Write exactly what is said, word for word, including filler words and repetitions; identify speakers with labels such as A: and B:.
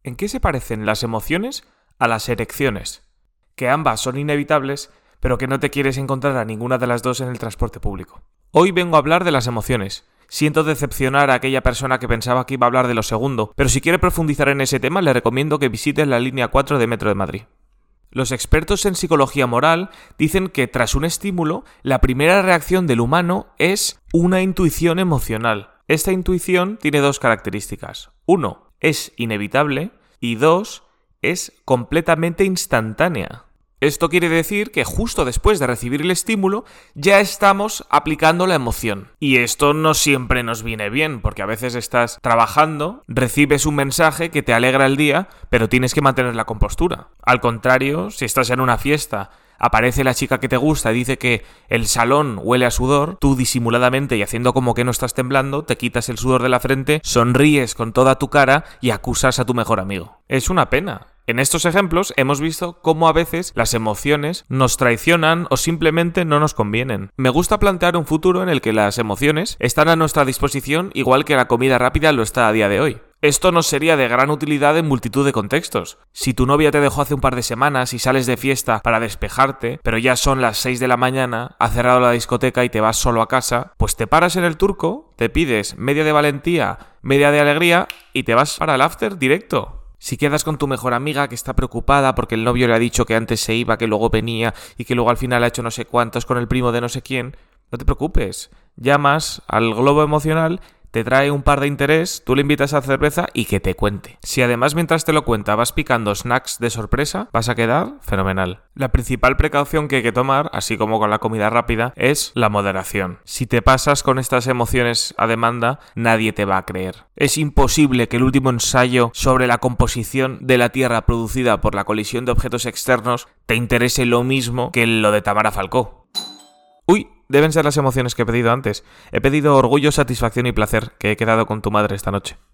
A: ¿En qué se parecen las emociones a las erecciones? Que ambas son inevitables, pero que no te quieres encontrar a ninguna de las dos en el transporte público. Hoy vengo a hablar de las emociones. Siento decepcionar a aquella persona que pensaba que iba a hablar de lo segundo, pero si quiere profundizar en ese tema le recomiendo que visite la línea cuatro de Metro de Madrid. Los expertos en psicología moral dicen que tras un estímulo, la primera reacción del humano es una intuición emocional. Esta intuición tiene dos características. Uno, es inevitable y dos, es completamente instantánea. Esto quiere decir que justo después de recibir el estímulo ya estamos aplicando la emoción. Y esto no siempre nos viene bien, porque a veces estás trabajando, recibes un mensaje que te alegra el día, pero tienes que mantener la compostura. Al contrario, si estás en una fiesta, aparece la chica que te gusta y dice que el salón huele a sudor, tú disimuladamente y haciendo como que no estás temblando, te quitas el sudor de la frente, sonríes con toda tu cara y acusas a tu mejor amigo. Es una pena. En estos ejemplos hemos visto cómo a veces las emociones nos traicionan o simplemente no nos convienen. Me gusta plantear un futuro en el que las emociones están a nuestra disposición igual que la comida rápida lo está a día de hoy. Esto nos sería de gran utilidad en multitud de contextos. Si tu novia te dejó hace un par de semanas y sales de fiesta para despejarte, pero ya son las seis de la mañana, ha cerrado la discoteca y te vas solo a casa, pues te paras en el Turco, te pides media de valentía, media de alegría y te vas para el after directo. Si quedas con tu mejor amiga que está preocupada porque el novio le ha dicho que antes se iba, que luego venía y que luego al final ha hecho no sé cuántos con el primo de no sé quién, no te preocupes. Llamas al globo emocional, te trae un par de interés, tú le invitas a cerveza y que te cuente. Si además mientras te lo cuenta vas picando snacks de sorpresa, vas a quedar fenomenal. La principal precaución que hay que tomar, así como con la comida rápida, es la moderación. Si te pasas con estas emociones a demanda, nadie te va a creer. Es imposible que el último ensayo sobre la composición de la Tierra producida por la colisión de objetos externos te interese lo mismo que lo de Tamara Falcó. ¡Uy! Deben ser las emociones que he pedido antes. He pedido orgullo, satisfacción y placer, que he quedado con tu madre esta noche.